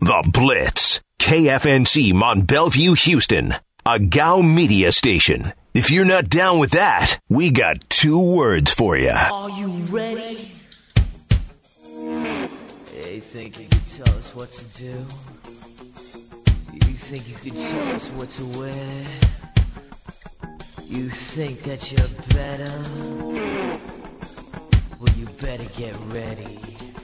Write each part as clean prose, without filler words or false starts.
The Blitz. KFNC Mont Bellevue, Houston. A GOW media station. If you're not down with that, we got 2 words for you. Are you ready? You think you can tell us what to do? You think you can tell us what to wear? You think that you're better? Well, you better get ready.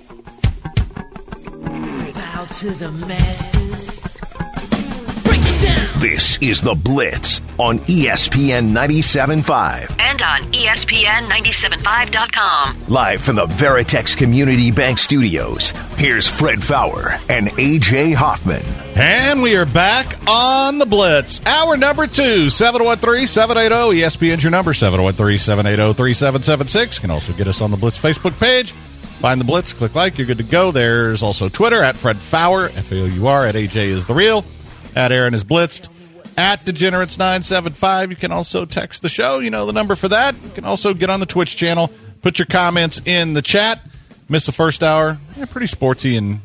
Bow to the masters. Break it down! This is The Blitz on ESPN 97.5. And on ESPN975.com. Live from the Veritex Community Bank Studios, here's Fred Faour and A.J. Hoffman. And we are back on The Blitz. Hour number 2, 713-780. ESPN's your number, 713-780-3776. You can also get us on the Blitz Facebook page. Find The Blitz, click like, you're good to go. There's also Twitter, at Fred Faour, F-A-O-U-R, at AJ is the real, at Aaron is blitzed, at Degenerates975. You can also text the show. You know the number for that. You can also get on the Twitch channel, put your comments in the chat. Miss the first hour. Yeah, pretty sporty and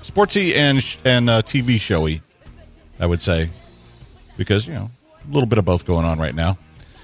TV showy, I would say, because, you know, a little bit of both going on right now.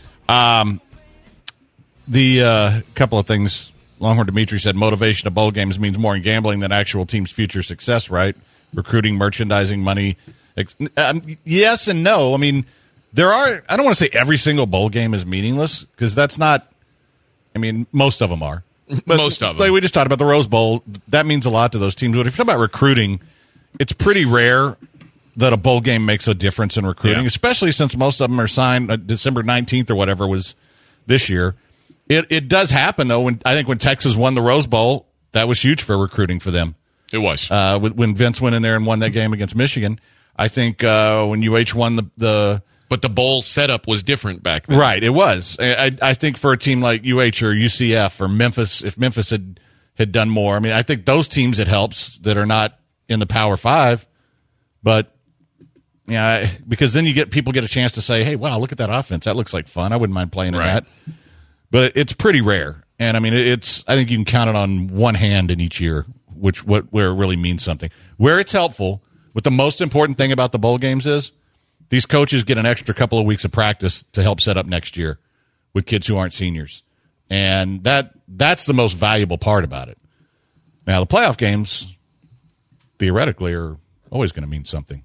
The couple of things. Longhorn Dimitri said motivation of bowl games means more in gambling than actual team's future success, right? Recruiting, merchandising, money. Yes and no. I mean, there are – I don't want to say every single bowl game is meaningless because that's not – I mean, most of them are. But most of them. Like we just talked about the Rose Bowl. That means a lot to those teams. But if you're talking about recruiting, it's pretty rare that a bowl game makes a difference in recruiting, especially since most of them are signed December 19th or whatever was this year. It does happen, though. When Texas won the Rose Bowl, that was huge for recruiting for them. It was. When Vince went in there and won that game against Michigan. I think when UH won the But the bowl setup was different back then. Right, it was. I think for a team like UH or UCF or Memphis, if Memphis had done more, I mean, I think those teams it helps that are not in the Power 5. But, yeah, because then people get a chance to say, hey, wow, look at that offense. That looks like fun. I wouldn't mind playing in that. But it's pretty rare. And, I mean, I think you can count it on one hand in each year, where it really means something. Where it's helpful, what the most important thing about the bowl games is, these coaches get an extra couple of weeks of practice to help set up next year with kids who aren't seniors. And that's the most valuable part about it. Now, the playoff games, theoretically, are always going to mean something.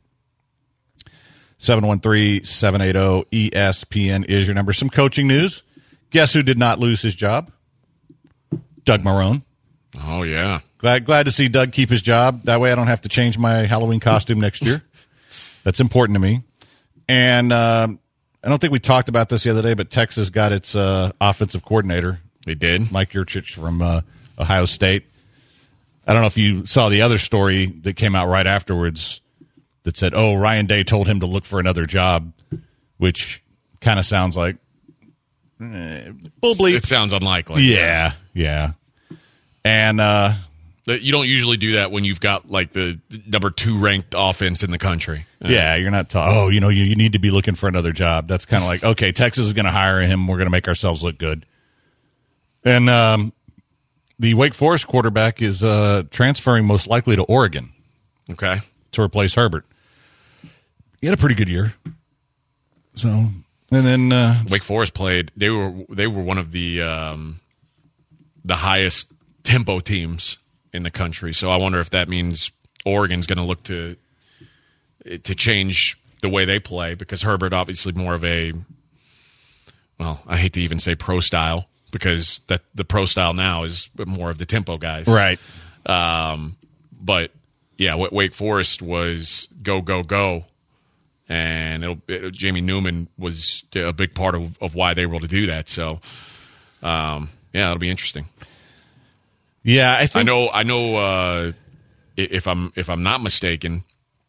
713-780-ESPN is your number. Some coaching news. Guess who did not lose his job? Doug Marrone. Oh, yeah. Glad to see Doug keep his job. That way I don't have to change my Halloween costume next year. That's important to me. And I don't think we talked about this the other day, but Texas got its offensive coordinator. They did. Mike Yurcich from Ohio State. I don't know if you saw the other story that came out right afterwards that said, oh, Ryan Day told him to look for another job, which kind of sounds like bull bleep. It sounds unlikely. Yeah. And you don't usually do that when you've got like the number 2 ranked offense in the country. Yeah, you're not you need to be looking for another job. That's kind of like, okay, Texas is going to hire him. We're going to make ourselves look good. And the Wake Forest quarterback is transferring most likely to Oregon. Okay. To replace Herbert. He had a pretty good year. So, and then Wake Forest played. They were one of the highest tempo teams in the country. So I wonder if that means Oregon's going to look to change the way they play, because Herbert obviously more of a, well, I hate to even say pro style, because that the pro style now is more of the tempo guys. Right. But yeah, Wake Forest was go, and Jamie Newman was a big part of why they were able to do that. So, yeah, it'll be interesting. Yeah, I know. If I'm not mistaken,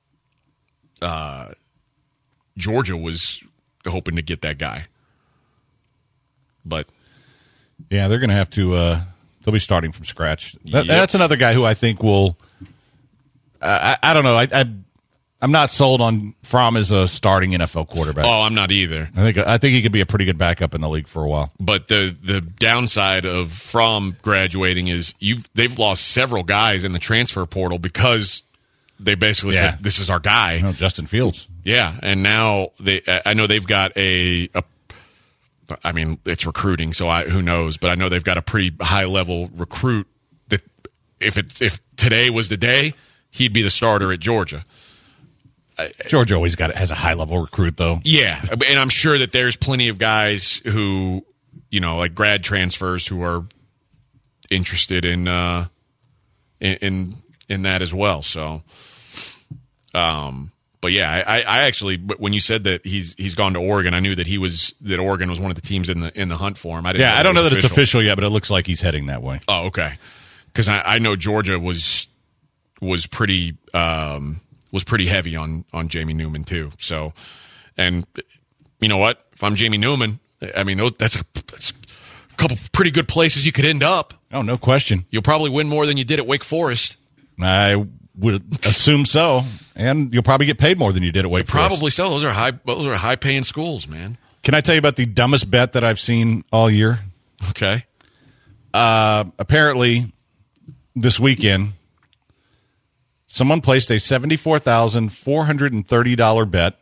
Georgia was hoping to get that guy, but yeah, they're going to have to. They'll be starting from scratch. That's another guy who I think will. I don't know. I'm not sold on Fromm as a starting NFL quarterback. Oh, I'm not either. I think he could be a pretty good backup in the league for a while. But the downside of Fromm graduating is they've lost several guys in the transfer portal because they basically said, "This is our guy." No, Justin Fields. Yeah, and now I know they've got I mean, it's recruiting, so who knows? But I know they've got a pretty high level recruit that if today was the day, he'd be the starter at Georgia. Georgia always has a high level recruit, though. Yeah, and I'm sure that there's plenty of guys who, like grad transfers who are interested in that as well. So, but yeah, I actually, when you said that he's gone to Oregon, I knew that Oregon was one of the teams in the hunt for him. I don't know that it's official yet, but it looks like he's heading that way. Oh, okay. Because I know Georgia was pretty heavy on Jamie Newman too. So, and you know what? If I'm Jamie Newman, I mean that's a couple pretty good places you could end up. Oh, no question. You'll probably win more than you did at Wake Forest. I would assume so, and you'll probably get paid more than you did at Wake Forest. Probably so. Those are high paying schools, man. Can I tell you about the dumbest bet that I've seen all year? Okay. Apparently, this weekend, someone placed a $74,430 bet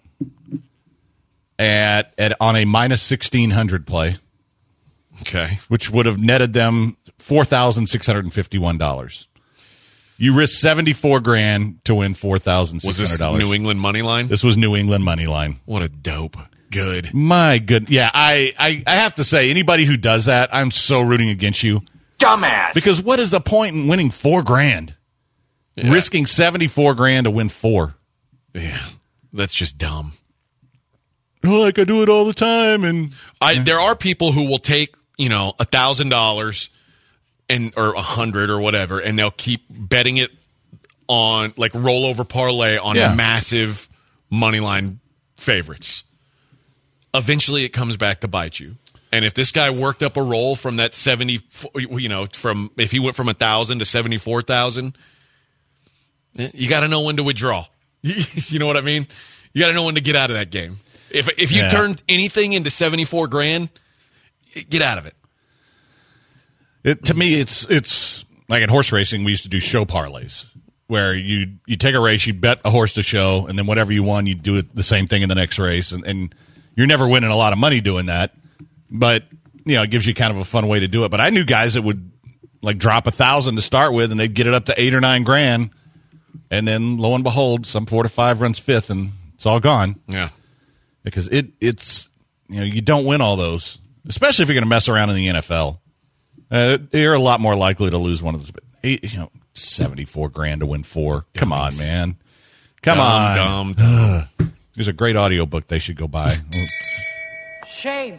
on a minus 1,600 play. Okay. Which would have netted them $4,651. You risked $74,000 to win $4,600. Was this New England money line? This was New England money line. What a dope. Good. My good. Yeah, I have to say, anybody who does that, I'm so rooting against you. Dumbass. Because what is the point in winning $4,000? Yeah. Risking $74,000 to win $4,000. Yeah, that's just dumb. Oh, like I do it all the time, and there are people who will take $1,000 or $100 or whatever, and they'll keep betting it on like rollover parlay on massive money line favorites. Eventually, it comes back to bite you. And if this guy worked up a roll from that 70, if he went from 1,000 to 74,000, you got to know when to withdraw. You know what I mean? You got to know when to get out of that game. If you turned anything into $74,000, get out of it. To me, it's like in horse racing. We used to do show parlays where you take a race, you bet a horse to show, and then whatever you won, you do it the same thing in the next race, and you're never winning a lot of money doing that. But it gives you kind of a fun way to do it. But I knew guys that would like drop 1,000 to start with, and they'd get it up to $8,000 or $9,000, and then lo and behold, some 4 to 5 runs fifth, and it's all gone. Yeah, because it's you don't win all those, especially if you're going to mess around in the NFL. You're a lot more likely to lose one of those. But $74,000 to win $4,000. Come on, man. Come on. Dumb. There's a great audiobook they should go buy. Shame.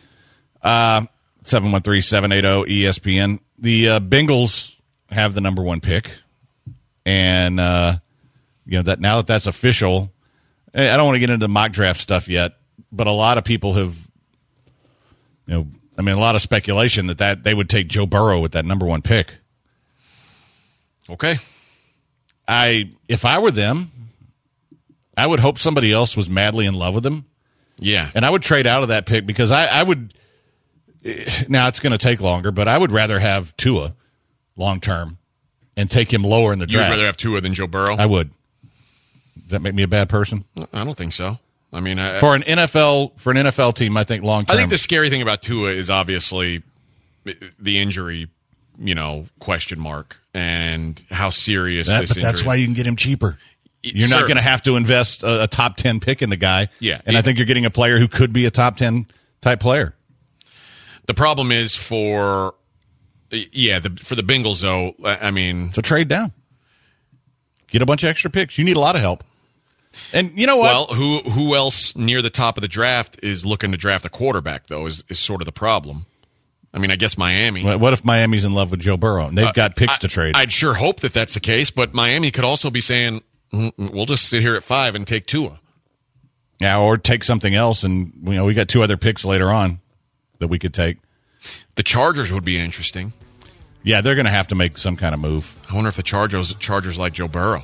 713-780-ESPN. The Bengals have the number 1 pick, and that now that's official. I don't want to get into the mock draft stuff yet, but a lot of people have, a lot of speculation that they would take Joe Burrow with that number 1 pick. Okay. If I were them, I would hope somebody else was madly in love with him. Yeah. And I would trade out of that pick because I would. Now it's going to take longer, but I would rather have Tua long term and take him lower in the draft. You'd rather have Tua than Joe Burrow? I would. Does that make me a bad person? I don't think so. I mean, for an NFL team, I think long term. I think the scary thing about Tua is obviously the injury, question mark, and how serious this injury is. That's why you can get him cheaper. You're not going to have to invest a top 10 pick in the guy. Yeah. And I think you're getting a player who could be a top 10 type player. The problem is for the Bengals, though, I mean. So trade down. Get a bunch of extra picks. You need a lot of help. And you know what? Well, who else near the top of the draft is looking to draft a quarterback, though, is sort of the problem. I mean, I guess Miami. What if Miami's in love with Joe Burrow and they've got picks to trade? I'd sure hope that that's the case, but Miami could also be saying, we'll just sit here at 5 and take Tua. Yeah, or take something else, and we got 2 other picks later on that we could take. The Chargers would be interesting. Yeah, they're going to have to make some kind of move. I wonder if the Chargers like Joe Burrow.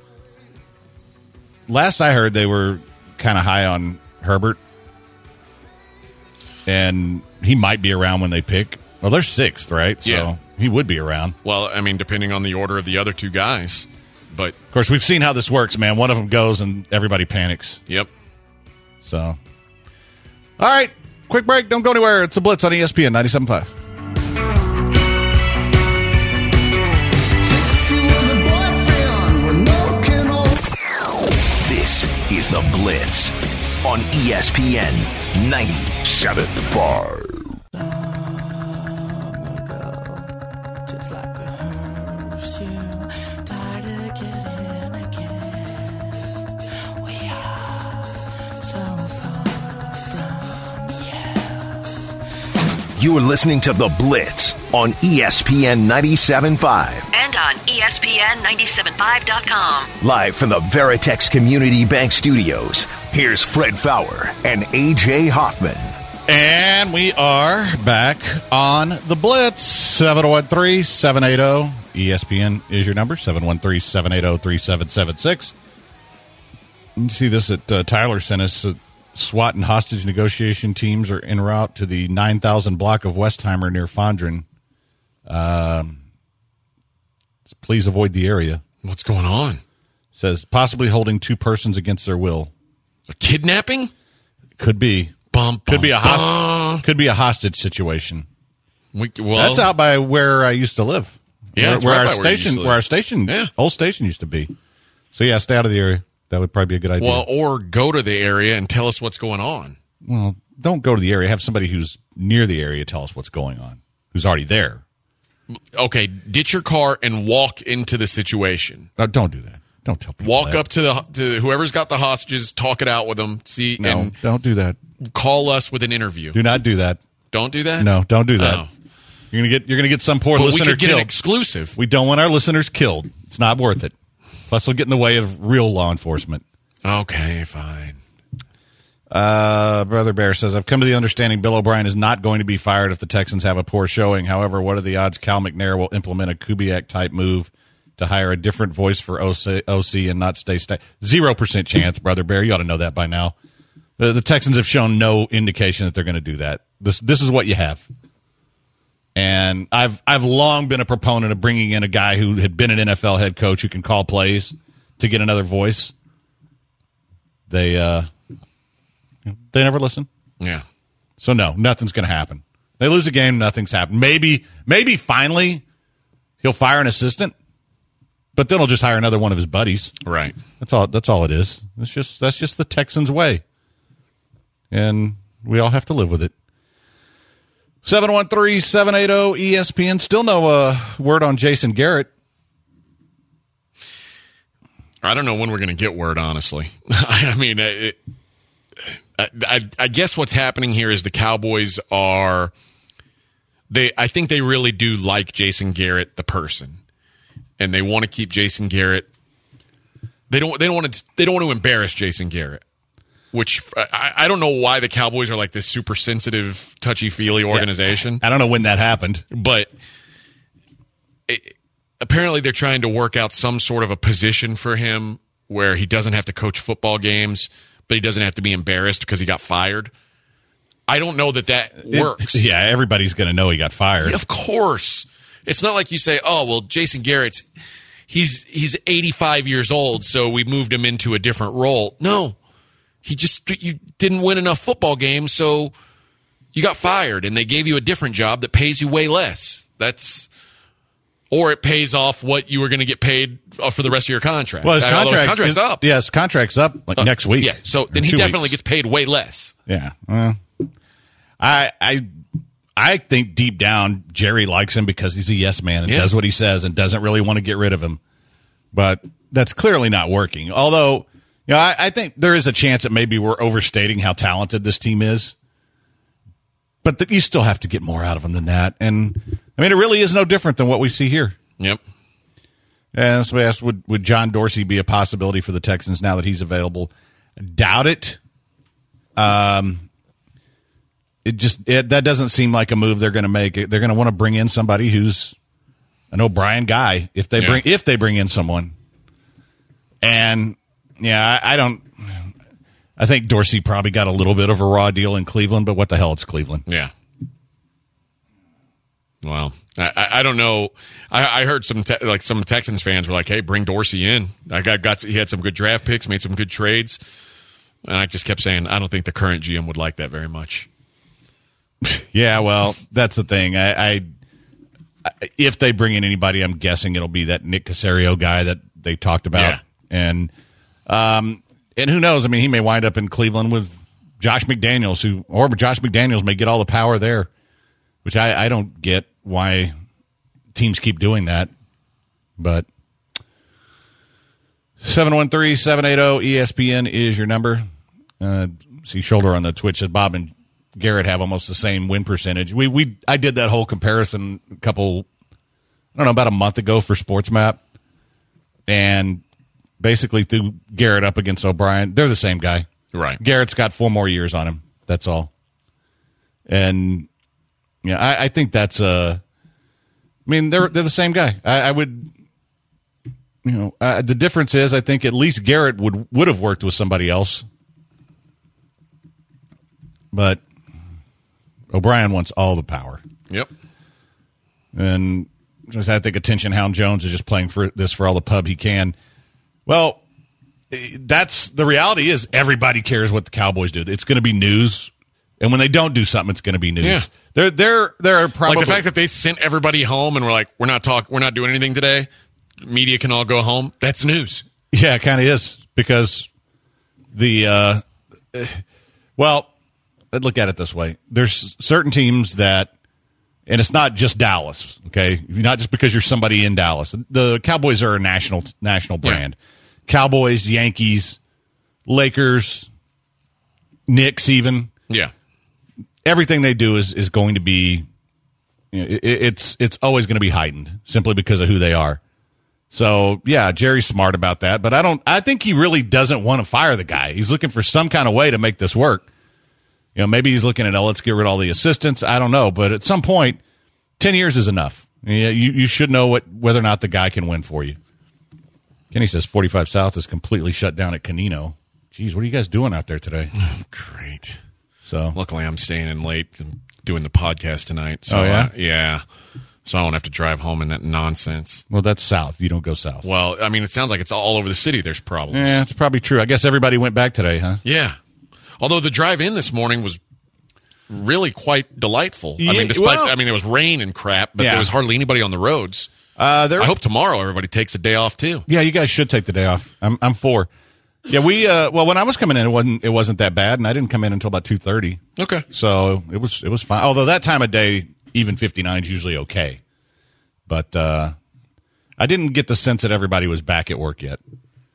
Last I heard, they were kind of high on Herbert, and he might be around when they pick. Well, they're 6th, right? So he would be around. Well, I mean, depending on the order of the other 2 guys. But Of course, we've seen how this works, man. One of them goes and everybody panics. yep. So, all right, quick break. Don't go anywhere. It's a Blitz on ESPN 97.5. This is The Blitz on ESPN 97.5. Just like the hearse, you tired of getting again. We are so far from You're listening to The Blitz on ESPN 97.5. And on ESPN975.com. Live from the Veritex Community Bank Studios, here's Fred Fowler and A.J. Hoffman. And we are back on the Blitz. 713-780. ESPN is your number, 713-780-3776. You see this at Tyler sent us. SWAT and hostage negotiation teams are en route to the 9,000 block of Westheimer near Fondren. Please avoid the area. What's going on? Says possibly holding two persons against their will. A kidnapping? Could be. Could be a hostage situation. That's out by where I used to live. Yeah, where right our station, old station used to be. So yeah, stay out of the area. That would probably be a good idea. Well, or go to the area and tell us what's going on. Well, don't go to the area. Have somebody who's near the area tell us what's going on, who's already there. Okay, ditch your car and walk into the situation. Don't do that. Don't tell people Walk that. up to whoever's got the hostages, talk it out with them, and don't do that. call us with an interview. Do not do that. Don't do that? No, don't do that. Oh. You're gonna get some poor But we listener could get killed. an exclusive. We don't want our listeners killed. It's not worth it. Plus, we'll get in the way of real law enforcement. Okay, fine. Brother Bear says, I've come to the understanding Bill O'Brien is not going to be fired if the Texans have a poor showing. However, what are the odds Cal McNair will implement a Kubiak-type move to hire a different voice for OC and not stay 0% chance, Brother Bear. You ought to know that by now. The Texans have shown no indication that they're going to do that. This is what you have. And I've long been a proponent of bringing in a guy who had been an NFL head coach who can call plays to get another voice. They never listen. Yeah. So no, nothing's going to happen. They lose a game, nothing's happened. Maybe finally he'll fire an assistant, but then he'll just hire another one of his buddies. Right. That's all it is. That's just the Texans' way. And we all have to live with it. 713-780-ESPN. Still no word on Jason Garrett. I don't know when we're going to get word, honestly. I mean, I guess what's happening here is the Cowboys I think they really do like Jason Garrett, the person. And they want to keep Jason Garrett. They don't want to embarrass Jason Garrett. Which I don't know why the Cowboys are like this super sensitive, touchy-feely organization. I don't know when that happened. But apparently they're trying to work out some sort of a position for him where he doesn't have to coach football games, but he doesn't have to be embarrassed because he got fired. I don't know that works. Yeah, everybody's going to know he got fired. Yeah, of course. It's not like you say, oh, well, Jason Garrett's he's 85 years old, so we moved him into a different role. No. You didn't win enough football games, so you got fired, and they gave you a different job that pays you way less. Or it pays off what you were going to get paid for the rest of your contract. Well, his contract's up. Yeah, his contract's up next week. Yeah, so then he definitely gets paid way less. Yeah. I think deep down Jerry likes him because he's a yes man and does what he says and doesn't really want to get rid of him. But that's clearly not working. Although, I think there is a chance that maybe we're overstating how talented this team is. But you still have to get more out of them than that. And, I mean, it really is no different than what we see here. Yep. And somebody asked, would John Dorsey be a possibility for the Texans now that he's available? Doubt it. That doesn't seem like a move they're going to make. They're going to want to bring in somebody who's an O'Brien guy if they bring in someone. And I think Dorsey probably got a little bit of a raw deal in Cleveland, but what the hell, it's Cleveland. Yeah. Well, I don't know. I heard some Texans fans were like, "Hey, bring Dorsey in." He had some good draft picks, made some good trades, and I just kept saying, I don't think the current GM would like that very much. Yeah, well, that's the thing. I if they bring in anybody, I'm guessing it'll be that Nick Caserio guy that they talked about, and who knows? I mean, he may wind up in Cleveland with Josh McDaniels, or Josh McDaniels may get all the power there, which I don't get why teams keep doing that. But 713-780-ESPN is your number. See Shoulder on the Twitch says Bob and Garrett have almost the same win percentage. I did that whole comparison about a month ago for SportsMap, and basically threw Garrett up against O'Brien. They're the same guy. Right. Garrett's got 4 more years on him. That's all. And yeah, I think that's they're the same guy. I would, the difference is I think at least Garrett would have worked with somebody else, but O'Brien wants all the power. Yep. And just I think attention hound Jones is just playing for all the pub he can. Well, that's the reality is everybody cares what the Cowboys do. It's going to be news. And when they don't do something, it's going to be news. Yeah. They're probably like the fact that they sent everybody home and we're like, we're not doing anything today. Media can all go home. That's news. Yeah, it kind of is because well, I'd look at it this way. There's certain teams that, and it's not just Dallas, okay? Not just because you're somebody in Dallas. The Cowboys are a national brand. Yeah. Cowboys, Yankees, Lakers, Knicks even. Yeah. Everything they do is going to be, it's always going to be heightened simply because of who they are. So, yeah, Jerry's smart about that, but I think he really doesn't want to fire the guy. He's looking for some kind of way to make this work. Maybe he's looking at, let's get rid of all the assistants. I don't know, but at some point, 10 years is enough. You should know whether or not the guy can win for you. Kenny says 45 South is completely shut down at Canino. Jeez, what are you guys doing out there today? Great. So luckily, I'm staying in late and doing the podcast tonight. So, yeah? So I won't have to drive home in that nonsense. Well, that's south. You don't go south. Well, I mean, it sounds like it's all over the city. There's problems. Yeah, it's probably true. I guess everybody went back today, huh? Yeah. Although the drive in this morning was really quite delightful. Yeah, I mean, there was rain and crap, but there was hardly anybody on the roads. I hope tomorrow everybody takes a day off too. Yeah, you guys should take the day off. I'm for. Yeah, when I was coming in, it wasn't that bad, and I didn't come in until about 2:30. Okay, so it was fine. Although that time of day, even 59 is usually okay. But I didn't get the sense that everybody was back at work yet.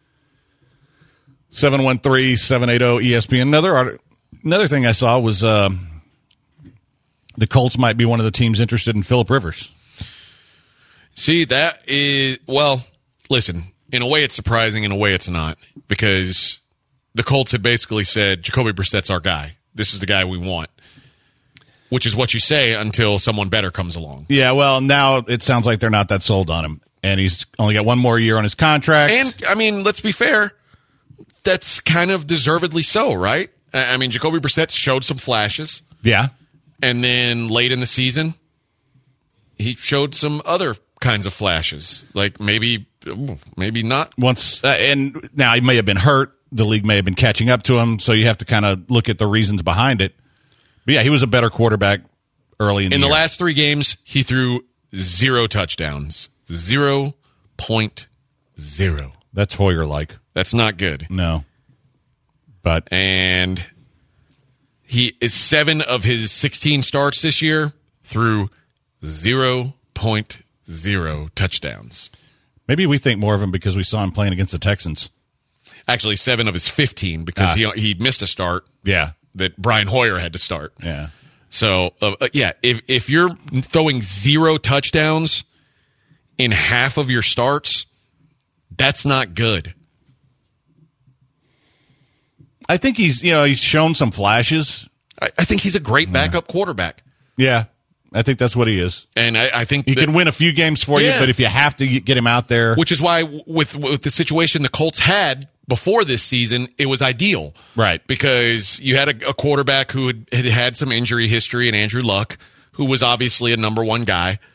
713-780-ESPN. Another thing I saw was the Colts might be one of the teams interested in Phillip Rivers. See, that is, well, listen, in a way it's surprising, in a way it's not, because the Colts had basically said, Jacoby Brissett's our guy. This is the guy we want, which is what you say until someone better comes along. Yeah, well, now it sounds like they're not that sold on him, and he's only got one more year on his contract. And, I mean, let's be fair, that's kind of deservedly so, right? I mean, Jacoby Brissett showed some flashes. Yeah. And then late in the season, he showed some other kinds of flashes. Like maybe not. Once and now he may have been hurt. The league may have been catching up to him, so you have to kind of look at the reasons behind it. But yeah, he was a better quarterback early in the year. In the last 3 games, he threw 0 touchdowns. 0.0. That's Hoyer-like. That's not good. No. And he is 7 of his 16 starts this year through 0.0 touchdowns. Maybe we think more of him because we saw him playing against the Texans. Actually, 7 of his 15 because he missed a start. Yeah, that Brian Hoyer had to start. Yeah. So if you're throwing 0 touchdowns in half of your starts, that's not good. I think he's shown some flashes. I think he's a great backup quarterback. Yeah, I think that's what he is. And I think he can win a few games for you, but if you have to get him out there. Which is why with the situation the Colts had before this season, it was ideal. Right. Because you had a quarterback who had some injury history in Andrew Luck, who was obviously a number 1 guy.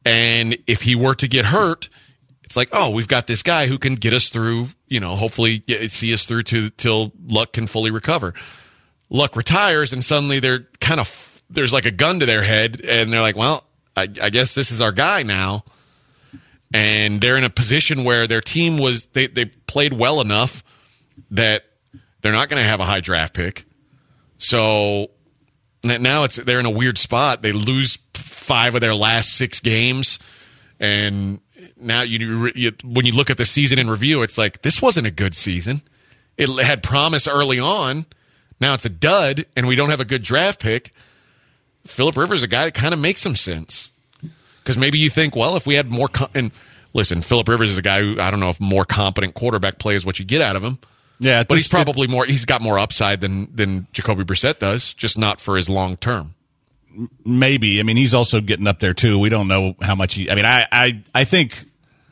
And if he were to get hurt, it's like, oh, we've got this guy who can get us through, hopefully see us through till Luck can fully recover. Luck retires, and suddenly there's like a gun to their head, and they're like, well, I guess this is our guy now. And they're in a position where their team they played well enough that they're not going to have a high draft pick. So now they're in a weird spot. They lose 5 of their last 6 games, and now when you look at the season in review, it's like, this wasn't a good season. It had promise early on. Now it's a dud, and we don't have a good draft pick. Phillip Rivers is a guy that kind of makes some sense. Because maybe you think, well, if we had more and listen, Phillip Rivers is a guy who, I don't know if more competent quarterback play is what you get out of him. Yeah, but he's probably he's got more upside than Jacoby Brissett does, just not for his long term. Maybe. I mean, he's also getting up there too. We don't know how much I think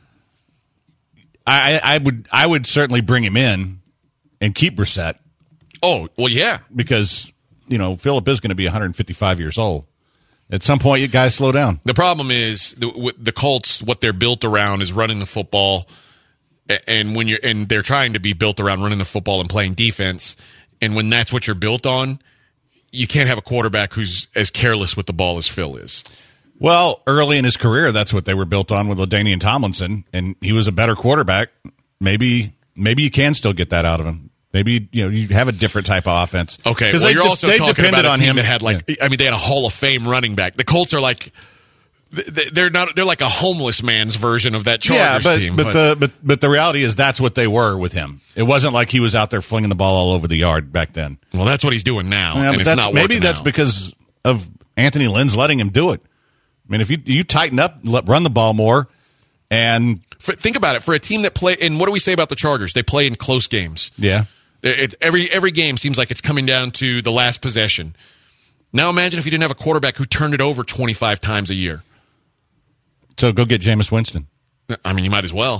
I would certainly bring him in and keep Brissett. Oh, well, yeah. Because, Phillip is going to be 155 years old. At some point, you guys slow down. The problem is the Colts, what they're built around is running the football, and they're trying to be built around running the football and playing defense. And when that's what you're built on, you can't have a quarterback who's as careless with the ball as Phil is. Well, early in his career, that's what they were built on with LaDainian Tomlinson, and he was a better quarterback. Maybe you can still get that out of him. Maybe you have a different type of offense. Okay, well, you're also talking about a team that had they had a Hall of Fame running back. The Colts are like they're like a homeless man's version of that Chargers team. But the reality is that's what they were with him. It wasn't like he was out there flinging the ball all over the yard back then. Well, that's what he's doing now, and it's not maybe working that's out. because of Anthony Lynn's letting him do it. I mean, if you tighten up, run the ball more, and think about it, for a team that play. And what do we say about the Chargers? They play in close games. Yeah. Every game seems like it's coming down to the last possession. Now imagine if you didn't have a quarterback who turned it over 25 times a year. So go get Jameis Winston. I mean, you might as well.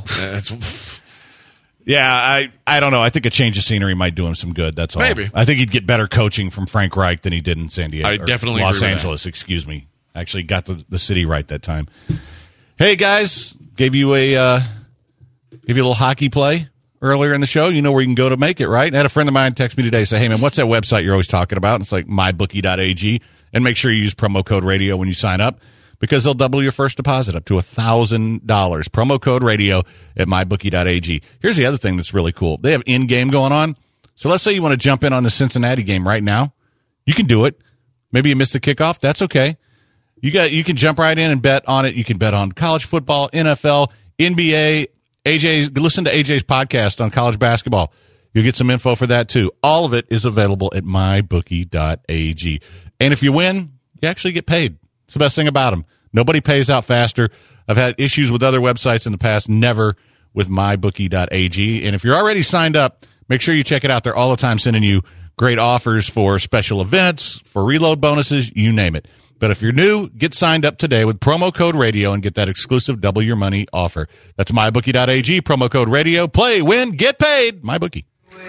Yeah, I don't know. I think a change of scenery might do him some good. That's all. Maybe. I think he'd get better coaching from Frank Reich than he did in San Diego. I definitely Los agree with Angeles, excuse me. Actually got the city right that time. Hey, guys, gave you a little hockey play earlier in the show. You know where you can go to make it, right? I had a friend of mine text me today, say, hey, man, what's that website you're always talking about? And it's like mybookie.ag. And make sure you use promo code radio when you sign up, because they'll double your first deposit up to $1,000. Promo code radio at mybookie.ag. Here's the other thing that's really cool. They have in-game going on. So let's say you want to jump in on the Cincinnati game right now. You can do it. Maybe you missed the kickoff. That's okay. You can jump right in and bet on it. You can bet on college football, NFL, NBA. Listen to AJ's podcast on college basketball. You'll get some info for that too. All of it is available at mybookie.ag. And if you win, you actually get paid. It's the best thing about them. Nobody pays out faster. I've had issues with other websites in the past, never with mybookie.ag. And if you're already signed up, make sure you check it out. They're all the time sending you great offers for special events, for reload bonuses, you name it. But if you're new, get signed up today with promo code radio and get that exclusive double your money offer. That's mybookie.ag, promo code radio. Play, win, get paid. MyBookie.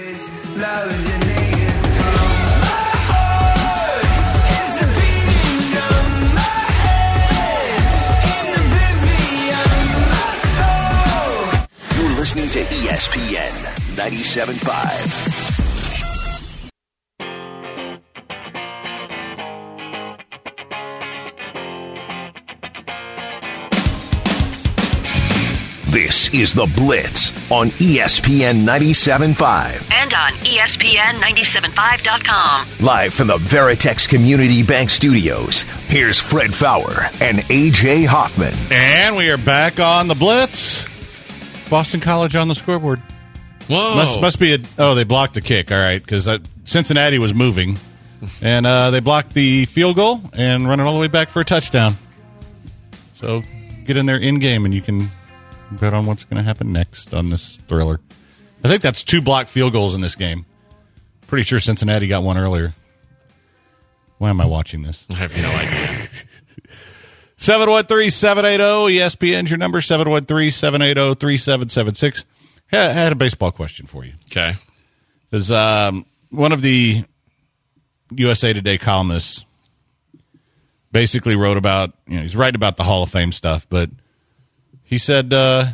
You're listening to ESPN 97.5. This is The Blitz on ESPN 97.5. And on ESPN975.com. Live from the Veritex Community Bank Studios, here's Fred Fowler and A.J. Hoffman. And we are back on The Blitz. Boston College on the scoreboard. Whoa. Must be they blocked the kick, all right, because Cincinnati was moving. And they blocked the field goal and run it all the way back for a touchdown. So get in there in-game and you can bet on what's going to happen next on this thriller. I think that's 2 blocked field goals in this game. Pretty sure Cincinnati got one earlier. Why am I watching this? I have no idea. 713-780-ESPN's your number, 713-780-3776. I had a baseball question for you. Okay. Because one of the USA Today columnists basically wrote about, he's writing about the Hall of Fame stuff, but he said,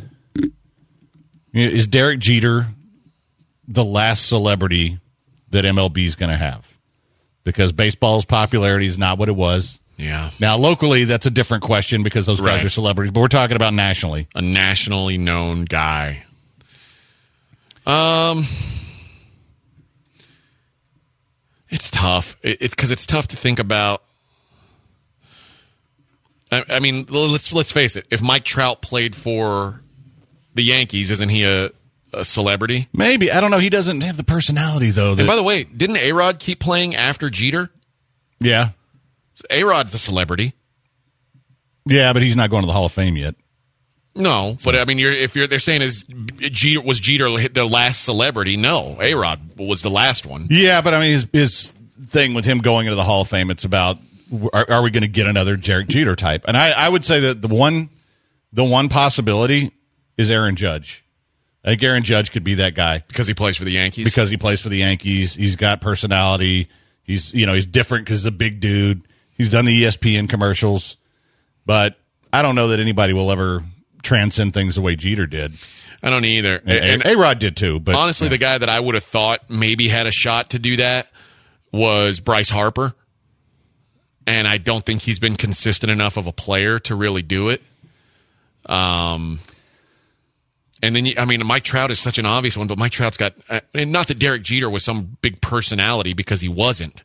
is Derek Jeter the last celebrity that MLB is going to have? Because baseball's popularity is not what it was. Yeah. Now, locally, that's a different question because those guys are celebrities, but we're talking about nationally. A nationally known guy. It's tough. Because it's tough to think about. I mean, let's face it. If Mike Trout played for the Yankees, isn't he a celebrity? Maybe. I don't know. He doesn't have the personality, though. And by the way, didn't A-Rod keep playing after Jeter? Yeah. A-Rod's a celebrity. Yeah, but he's not going to the Hall of Fame yet. No, but I mean, they're saying was Jeter the last celebrity? No, A-Rod was the last one. Yeah, but I mean, his thing with him going into the Hall of Fame, it's about are we going to get another Derek Jeter type? And I would say that the one possibility is Aaron Judge. I think Aaron Judge could be that guy because he plays for the Yankees. Because he plays for the Yankees, he's got personality. He's different because he's a big dude. He's done the ESPN commercials, but I don't know that anybody will ever transcend things the way Jeter did. I don't either. And A-Rod did too. But honestly, the guy that I would have thought maybe had a shot to do that was Bryce Harper. And I don't think he's been consistent enough of a player to really do it. And then, Mike Trout is such an obvious one, but Mike Trout's got, and not that Derek Jeter was some big personality because he wasn't.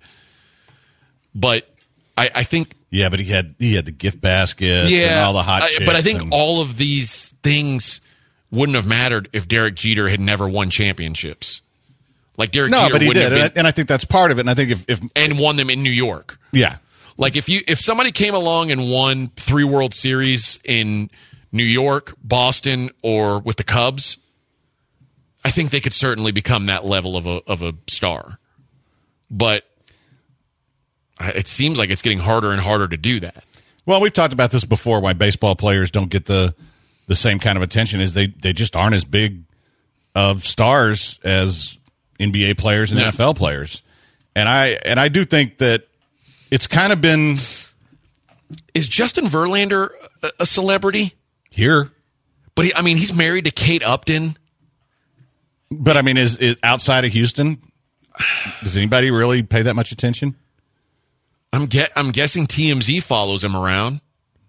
But I think. Yeah, but he had the gift baskets and all the hot chicks. But I think all of these things wouldn't have mattered if Derek Jeter had never won championships. Like Derek Jeter but he wouldn't did, have been, and I think that's part of it. And I think if and won them in New York. Yeah. Like if somebody came along and won 3 World Series in New York, Boston, or with the Cubs, I think they could certainly become that level of a star. But it seems like it's getting harder and harder to do that. Well, we've talked about this before, why baseball players don't get the same kind of attention is they just aren't as big of stars as NBA players and NFL players. And I do think that it's kind of been. Is Justin Verlander a celebrity? Here. But he's married to Kate Upton. But I mean, is outside of Houston, does anybody really pay that much attention? I'm guessing TMZ follows him around.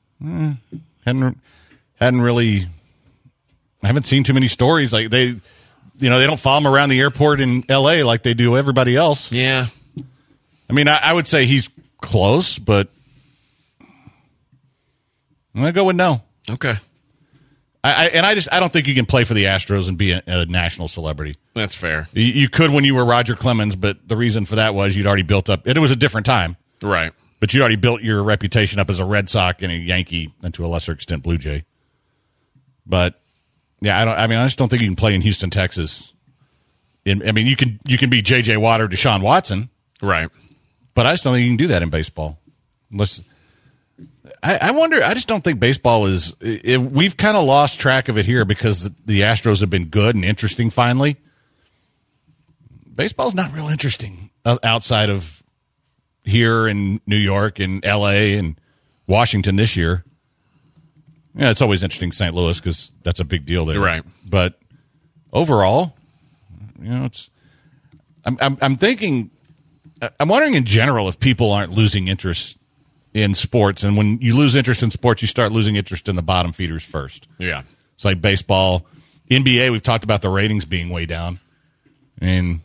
Hadn't really. I haven't seen too many stories like they don't follow him around the airport in L.A. like they do everybody else. Yeah. I mean, I would say he's close, but I'm gonna go with no. Okay. I don't think you can play for the Astros and be a national celebrity. That's fair. You could when you were Roger Clemens, but the reason for that was you'd already built up. It was a different time, right? But you'd already built your reputation up as a Red Sox and a Yankee, and to a lesser extent Blue Jay. But yeah, I just don't think you can play in Houston, Texas. You can be J.J. Watt or Deshaun Watson, right? But I just don't think you can do that in baseball. Unless I wonder. I just don't think baseball is. We've kind of lost track of it here because the Astros have been good and interesting. Finally, baseball's not real interesting outside of here in New York and L.A. and Washington this year. Yeah, it's always interesting in St. Louis because that's a big deal there, right? But overall, it's. I'm thinking. I'm wondering in general if people aren't losing interest in sports, and when you lose interest in sports, you start losing interest in the bottom feeders first. Yeah, it's like baseball, NBA. We've talked about the ratings being way down, and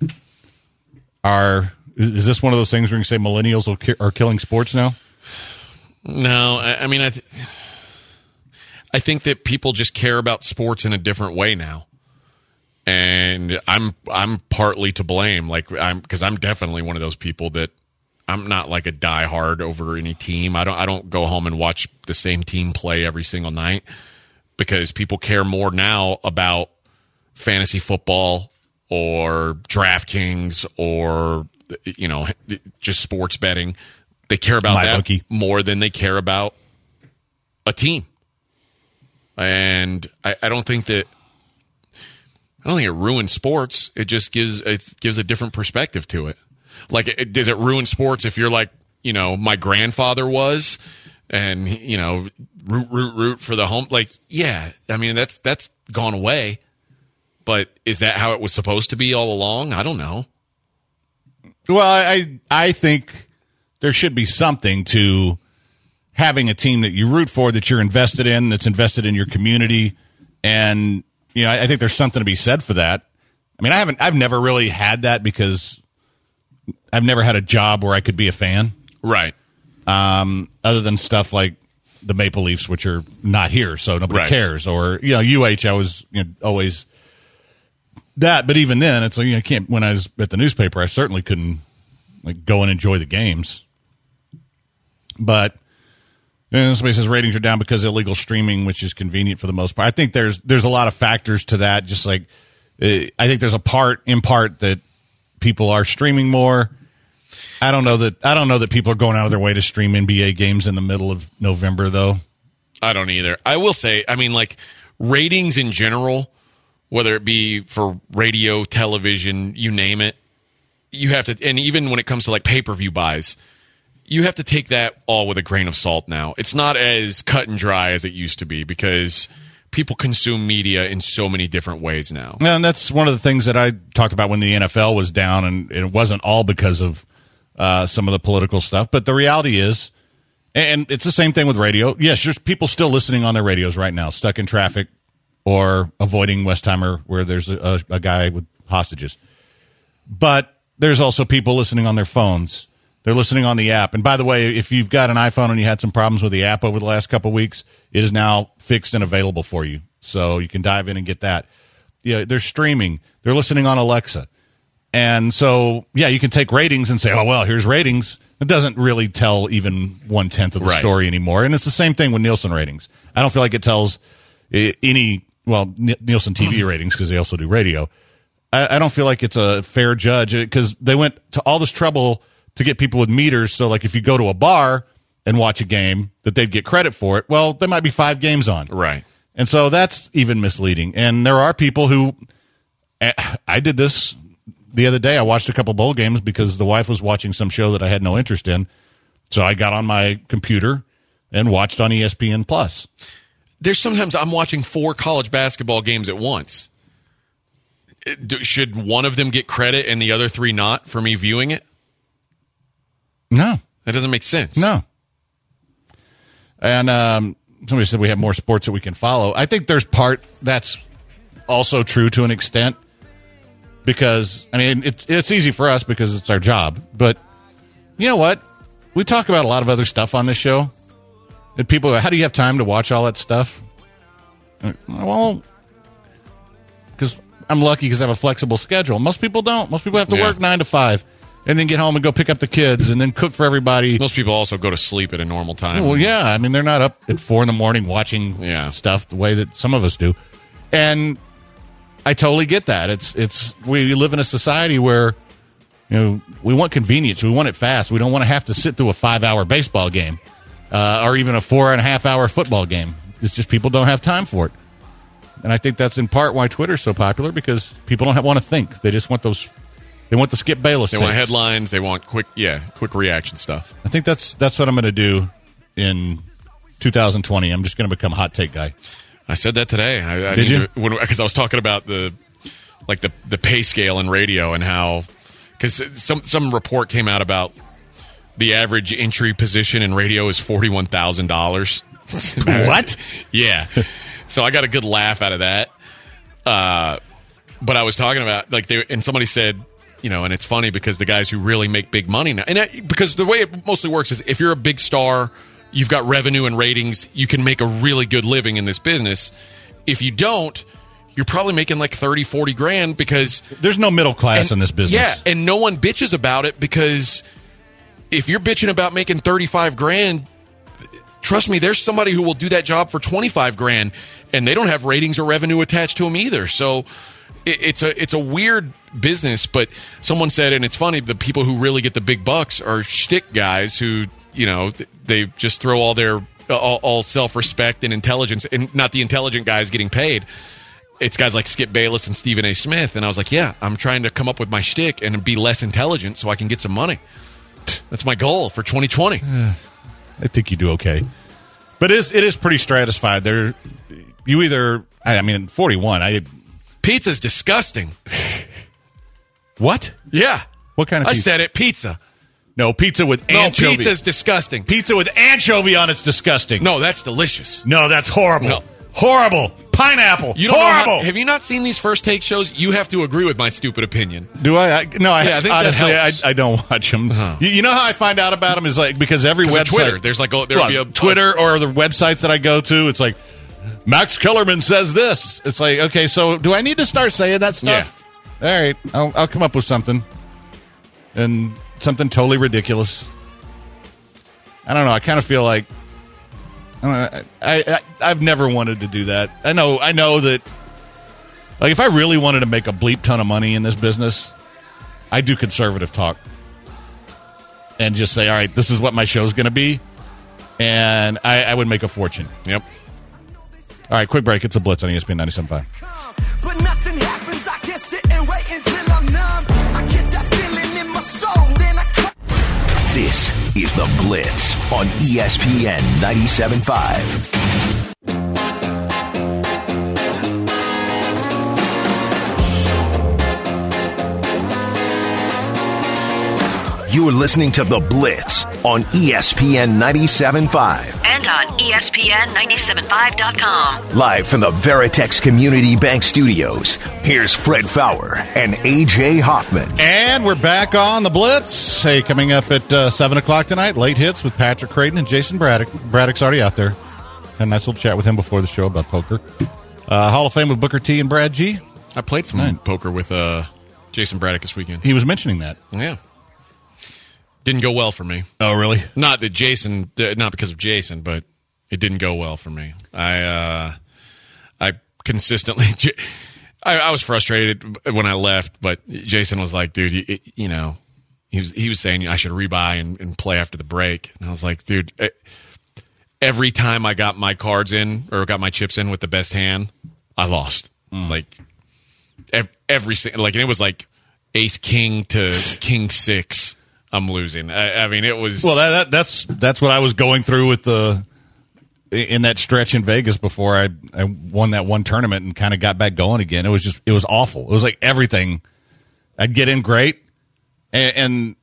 is this one of those things where you can say millennials are killing sports now? No, I think that people just care about sports in a different way now. And I'm partly to blame, because I'm definitely one of those people that I'm not like a diehard over any team. I don't go home and watch the same team play every single night because people care more now about fantasy football or DraftKings or just sports betting. They care about that more than they care about a team. And I don't think that. I don't think it ruins sports. It just gives a different perspective to it. Like, does it ruin sports if you're like, my grandfather was, and root for the home. Like, yeah, I mean that's gone away. But is that how it was supposed to be all along? I don't know. Well, I think there should be something to having a team that you root for, that you're invested in, that's invested in your community, and I think there's something to be said for that. I mean, I've never really had that because I've never had a job where I could be a fan, right? Other than stuff like the Maple Leafs, which are not here, so nobody cares, or UH. I was always that, but even then, it's like I can't. When I was at the newspaper, I certainly couldn't go and enjoy the games. But somebody says ratings are down because of illegal streaming, which is convenient for the most part. I think there's a lot of factors to that. Just like I think there's in part that people are streaming more. I don't know that people are going out of their way to stream NBA games in the middle of November, though. I don't either. I will say, I mean, ratings in general, whether it be for radio, television, you name it, you have to, and even when it comes to pay-per-view buys, you have to take that all with a grain of salt now. It's not as cut and dry as it used to be because people consume media in so many different ways now. And that's one of the things that I talked about when the NFL was down, and it wasn't all because of some of the political stuff. But the reality is, and it's the same thing with radio. Yes, there's people still listening on their radios right now, stuck in traffic or avoiding Westheimer where there's a guy with hostages. But there's also people listening on their phones. They're listening on the app. And by the way, if you've got an iPhone and you had some problems with the app over the last couple of weeks, it is now fixed and available for you. So you can dive in and get that. They're streaming. They're listening on Alexa. And so, you can take ratings and say, oh, well, here's ratings. It doesn't really tell even 1/10 of the story anymore. And it's the same thing with Nielsen ratings. I don't feel like it tells Nielsen TV ratings, because they also do radio. I don't feel like it's a fair judge, because they went to all this trouble to get people with meters. So, if you go to a bar and watch a game, that they'd get credit for it. Well, there might be 5 games on. Right. And so that's even misleading. And there are people who, I did this the other day. I watched a couple bowl games because the wife was watching some show that I had no interest in. So I got on my computer and watched on ESPN Plus. There's sometimes I'm watching 4 college basketball games at once. Should one of them get credit and the other 3 not for me viewing it? No. That doesn't make sense. No. And somebody said we have more sports that we can follow. I think there's part that's also true to an extent, because, I mean, it's easy for us because it's our job. But you know what? We talk about a lot of other stuff on this show. And people go, how do you have time to watch all that stuff? Well, because I'm lucky because I have a flexible schedule. Most people don't. Most people have to work 9 to 5 and then get home and go pick up the kids and then cook for everybody. Most people also go to sleep at a normal time. Well, yeah. I mean, they're not up at 4 a.m. watching stuff the way that some of us do. And I totally get that. It's we live in a society where, we want convenience. We want it fast. We don't want to have to sit through a 5-hour baseball game or even a 4.5-hour football game. It's just people don't have time for it. And I think that's in part why Twitter's so popular, because people don't want to think. They just want those. They want the Skip Bayless. They want headlines. They want quick reaction stuff. I think that's what I'm going to do in 2020. I'm just going to become a hot take guy. I said that today. Did you? Because I was talking about the pay scale in radio and how, because some report came out about the average entry position in radio is $41,000. What? Yeah. So I got a good laugh out of that. But I was talking about and somebody said, and it's funny because the guys who really make big money now, because the way it mostly works is if you're a big star, you've got revenue and ratings, you can make a really good living in this business. If you don't, you're probably making like 30, 40 grand because there's no middle class in this business. Yeah, and no one bitches about it, because if you're bitching about making 35 grand, trust me, there's somebody who will do that job for 25 grand and they don't have ratings or revenue attached to them either. So it's a weird business, but someone said, and it's funny, the people who really get the big bucks are shtick guys who, they just throw all their all self-respect and intelligence, and not the intelligent guys getting paid. It's guys like Skip Bayless and Stephen A. Smith. And I was like, yeah, I'm trying to come up with my shtick and be less intelligent so I can get some money. That's my goal for 2020. I think you do okay. But it is pretty stratified. You either, 41. Pizza's disgusting. What? Yeah. What kind of pizza? I said it, pizza. No, pizza with anchovy. No, pizza's disgusting. Pizza with anchovy on it's disgusting. No, that's delicious. No, that's horrible. No. Horrible. Pineapple. You don't horrible. Have you not seen these First Take shows? You have to agree with my stupid opinion. Do I? I think that honestly, helps. I don't watch them. Uh-huh. You know how I find out about them is like because every website, Twitter, there's like there'll be a Twitter or the websites that I go to. It's like Max Kellerman says this. It's like, okay, so do I need to start saying that stuff? Yeah. All right, I'll come up with something, and something totally ridiculous. I don't know. I kind of feel like I've never wanted to do that. I know that. Like, if I really wanted to make a bleep ton of money in this business, I do conservative talk and just say, all right, this is what my show's going to be, and I would make a fortune. Yep. All right, quick break. It's a Blitz on ESPN 97.5. But nothing happens. I can't sit and wait until I'm numb. I get that feeling in my soul. Then I This is The Blitz on ESPN 97.5. You're listening to The Blitz on ESPN 97.5. And on ESPN975.com. Live from the Veritex Community Bank Studios, here's Fred Fowler and A.J. Hoffman. And we're back on The Blitz. Hey, coming up at 7 o'clock tonight, Late Hits with Patrick Creighton and Jason Braddock. Braddock's already out there. Had a nice little chat with him before the show about poker. Hall of Fame with Booker T and Brad G. I played some poker with Jason Braddock this weekend. He was mentioning that. Yeah. Didn't go well for me. Oh, really? Not because of Jason, but it didn't go well for me. I consistently, I was frustrated when I left, but Jason was like, dude, he was saying I should rebuy and play after the break. And I was like, dude, every time I got my cards in or got my chips in with the best hand, I lost. Like every and it was like ace king to king six. I'm losing. I mean, it was that's what I was going through with in that stretch in Vegas before I won that one tournament and kind of got back going again. It was awful. It was like everything. I'd get in great, and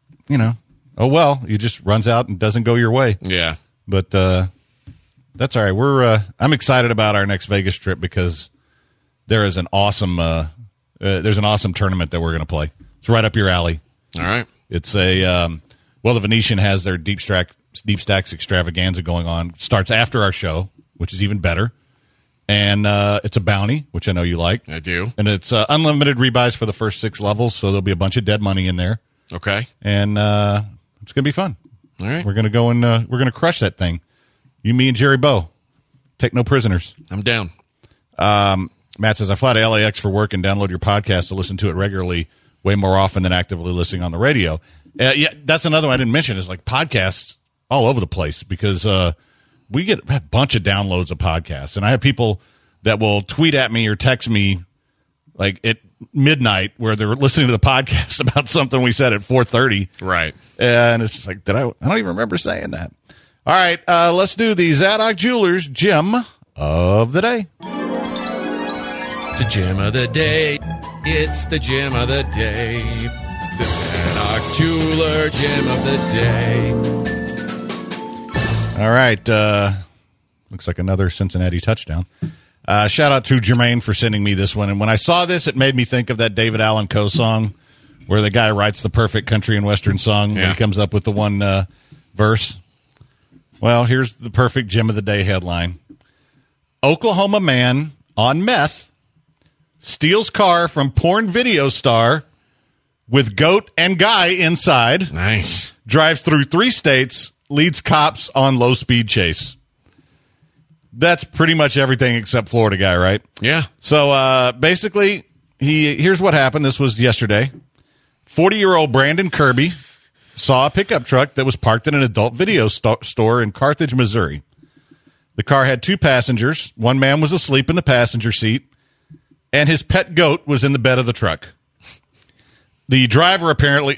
oh well, it just runs out and doesn't go your way. Yeah, but that's all right. I'm excited about our next Vegas trip because there is an awesome there's an awesome tournament that we're going to play. It's right up your alley. All right. It's the Venetian has their Deep Stacks extravaganza going on. It starts after our show, which is even better. And it's a bounty, which I know you like. I do. And it's unlimited rebuys for the first 6 levels, so there'll be a bunch of dead money in there. Okay. And it's going to be fun. All right. We're going to go and we're going to crush that thing. You, me, and Jerry Bow. Take no prisoners. I'm down. Matt says, I fly to LAX for work and download your podcast to listen to it regularly. Way more often than actively listening on the radio. Yeah, that's another one I didn't mention is like podcasts all over the place because we get a bunch of downloads of podcasts. And I have people that will tweet at me or text me like at midnight where they're listening to the podcast about something we said at 4:30. Right. And it's just like, I don't even remember saying that. All right, let's do the Zadok Jewelers Gem of the Day. The gem of the day. It's the gem of the day. The Zadok Jeweler gem of the day. All right. Looks like another Cincinnati touchdown. Shout out to Jermaine for sending me this one. And when I saw this, it made me think of that David Allan Coe song where the guy writes the perfect country and western song when he comes up with the one verse. Well, here's the perfect gem of the day headline. Oklahoma man on meth steals car from porn video star with goat and guy inside. Nice. Drives through 3 states, leads cops on low-speed chase. That's pretty much everything except Florida guy, right? Yeah. So basically, here's what happened. This was yesterday. 40-year-old Brandon Kirby saw a pickup truck that was parked in an adult video store in Carthage, Missouri. The car had 2 passengers. One man was asleep in the passenger seat, and his pet goat was in the bed of the truck. The driver apparently,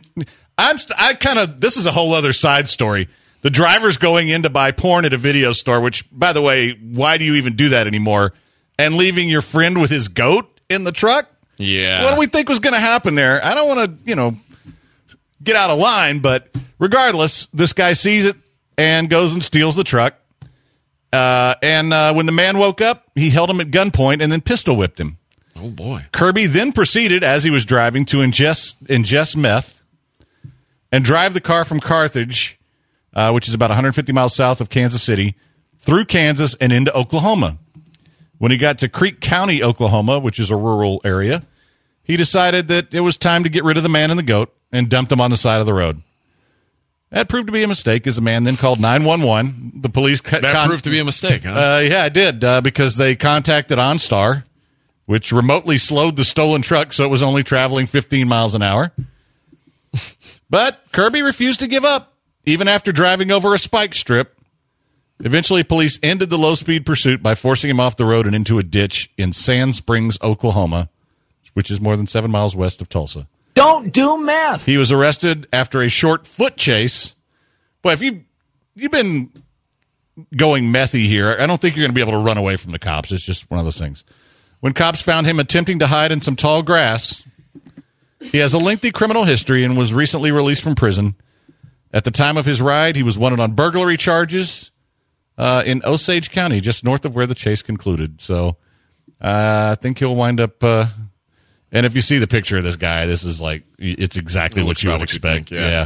this is a whole other side story. The driver's going in to buy porn at a video store, which, by the way, why do you even do that anymore? And leaving your friend with his goat in the truck? Yeah. What do we think was going to happen there? I don't want to, get out of line, but regardless, this guy sees it and goes and steals the truck. And when the man woke up, he held him at gunpoint and then pistol whipped him. Oh, boy. Kirby then proceeded, as he was driving, to ingest meth and drive the car from Carthage, which is about 150 miles south of Kansas City, through Kansas and into Oklahoma. When he got to Creek County, Oklahoma, which is a rural area, he decided that it was time to get rid of the man and the goat and dumped him on the side of the road. That proved to be a mistake, as the man then called 911. The police... That proved to be a mistake, huh? Yeah, it did, because they contacted OnStar, which remotely slowed the stolen truck so it was only traveling 15 miles an hour. But Kirby refused to give up, even after driving over a spike strip. Eventually, police ended the low-speed pursuit by forcing him off the road and into a ditch in Sand Springs, Oklahoma, which is more than 7 miles west of Tulsa. Don't do meth. He was arrested after a short foot chase. Boy, if you've been going methy here, I don't think you're going to be able to run away from the cops. It's just one of those things. When cops found him attempting to hide in some tall grass, he has a lengthy criminal history and was recently released from prison. At the time of his ride, he was wanted on burglary charges in Osage County, just north of where the chase concluded. So I think he'll wind up... and if you see the picture of this guy, this is like, it's exactly what you would expect. Yeah.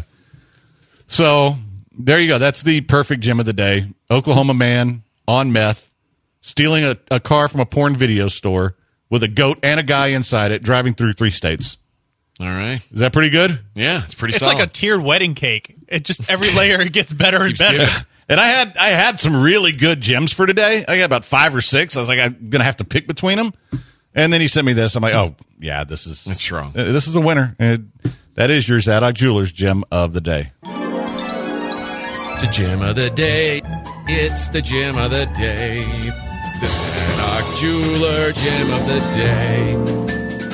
So there you go. That's the perfect gem of the day. Oklahoma man on meth, stealing a car from a porn video store with a goat and a guy inside it, driving through 3 states. All right. Is that pretty good? Yeah, it's pretty It's solid. like a tiered wedding cake. It just, every layer gets better and better. And I had some really good gems for today. I got about 5 or 6. I was like, I'm going to have to pick between them. And then he sent me this. I'm like, oh, yeah, this is... That's strong. This is a winner. And that is your Zadok Jewelers gem of the day. The gem of the day. It's the gem of the day. The Zadok Jeweler gem of the day.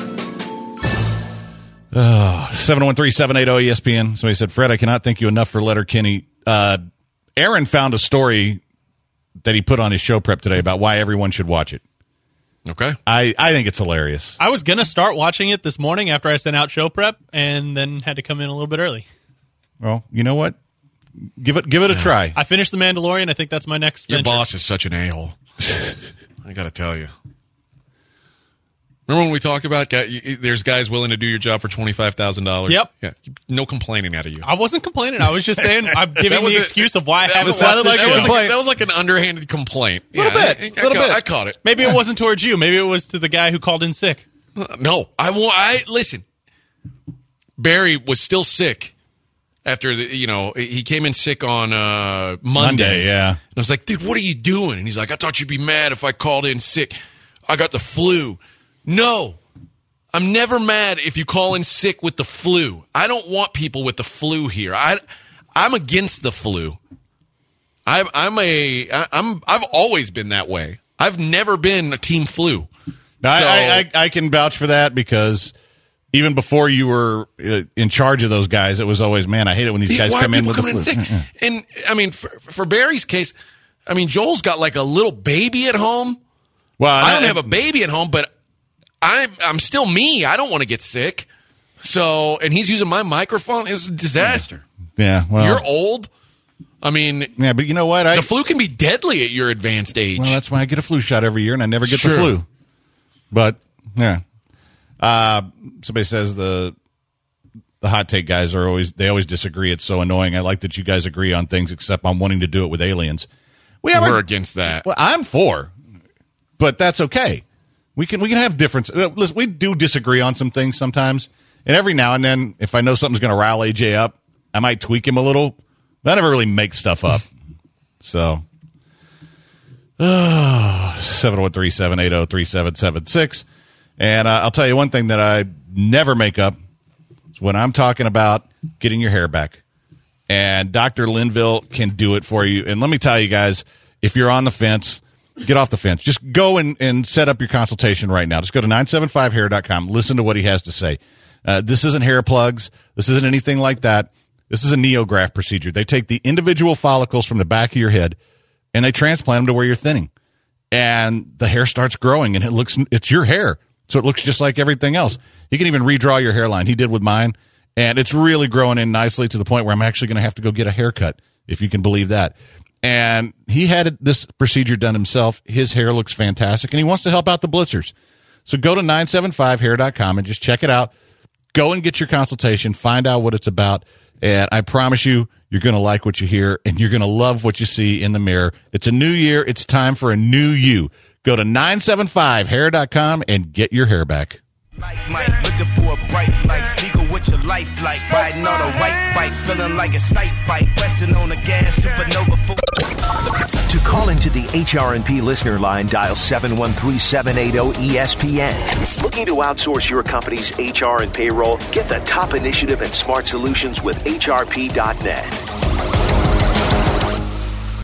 713-780-ESPN. Somebody said, Fred, I cannot thank you enough for Letterkenny. Aaron found a story that he put on his show prep today about why everyone should watch it. Okay. I think it's hilarious. I was going to start watching it this morning after I sent out show prep and then had to come in a little bit early. Well, you know what? Give it a try. I finished The Mandalorian. I think that's my next Your venture. boss is such an a-hole. I got to tell you. Remember when we talked about there's guys willing to do your job for $25,000? Yep. Yeah. No complaining out of you. I wasn't complaining. I was just saying I'm giving the excuse of why I haven't watched sounded the like show. a complaint. That was like an underhanded complaint. Little bit. I caught it. Maybe it wasn't towards you. Maybe it was to the guy who called in sick. No. Listen. Barry was still sick after he came in sick on Monday. Yeah. And I was like, dude, what are you doing? And he's like, I thought you'd be mad if I called in sick. I got the flu. No, I'm never mad if you call in sick with the flu. I don't want people with the flu here. I'm against the flu. I've always been that way. I've never been a team flu. I can vouch for that because even before you were in charge of those guys, it was always, man, I hate it when these guys come in with the flu. Sick? And I mean, for Barry's case, I mean, Joel's got like a little baby at home. Well, I don't have a baby at home, but I'm still me. I don't want to get sick. So, and he's using my microphone. It's a disaster. Yeah, well, You're old. I mean, yeah, but you know what? The flu can be deadly at your advanced age. Well, that's why I get a flu shot every year, and I never get the Sure. flu. But yeah, somebody says the hot take guys always disagree. It's so annoying. I like that you guys agree on things, except I'm wanting to do it with aliens. We're against that. Well, I'm for, but that's okay. We can have difference. Listen, we do disagree on some things sometimes, and every now and then, if I know something's going to rile AJ up, I might tweak him a little. But I never really make stuff up. So, 713-780-3776. And I'll tell you one thing that I never make up is when I'm talking about getting your hair back. And Dr. Linville can do it for you. And let me tell you guys, if you're on the fence, get off the fence. Just go and set up your consultation right now. Just go to 975hair.com. Listen to what he has to say. This isn't hair plugs. This isn't anything like that. This is a neograft procedure. They take the individual follicles from the back of your head and they transplant them to where you're thinning. And the hair starts growing and it's your hair. So it looks just like everything else. You can even redraw your hairline. He did with mine. And it's really growing in nicely to the point where I'm actually going to have to go get a haircut, if you can believe that. And he had this procedure done himself. His hair looks fantastic, and he wants to help out the blitzers. So go to 975hair.com and just check it out. Go and get your consultation. Find out what it's about. And I promise you, you're going to like what you hear, and you're going to love what you see in the mirror. It's a new year. It's time for a new you. Go to 975hair.com and get your hair back. Mike, looking for a bright light, seagull with your life like riding on a white bike, feeling like a sight bike, resting on the gas, supernova. To call into the HRNP listener line, dial 713-780-ESPN. Looking to outsource your company's HR and payroll? Get the top initiative and smart solutions with HRP.net.